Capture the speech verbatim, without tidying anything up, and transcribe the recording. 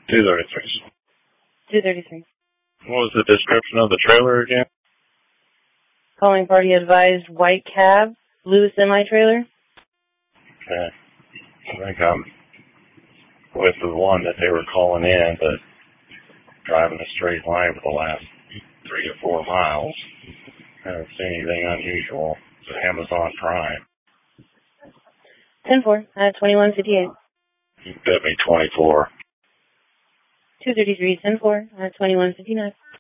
two thirty-three. two thirty-three. What was the description of the trailer again? Calling party advised white cab, blue semi-trailer. Okay. I think I'm with the one that they were calling in, but driving a straight line for the last three or four miles. I haven't seen anything unusual. It's Amazon Prime. ten four at twenty-one fifty-eight. You bet me twenty-four. two thirty-three, ten four at twenty-one fifty-nine.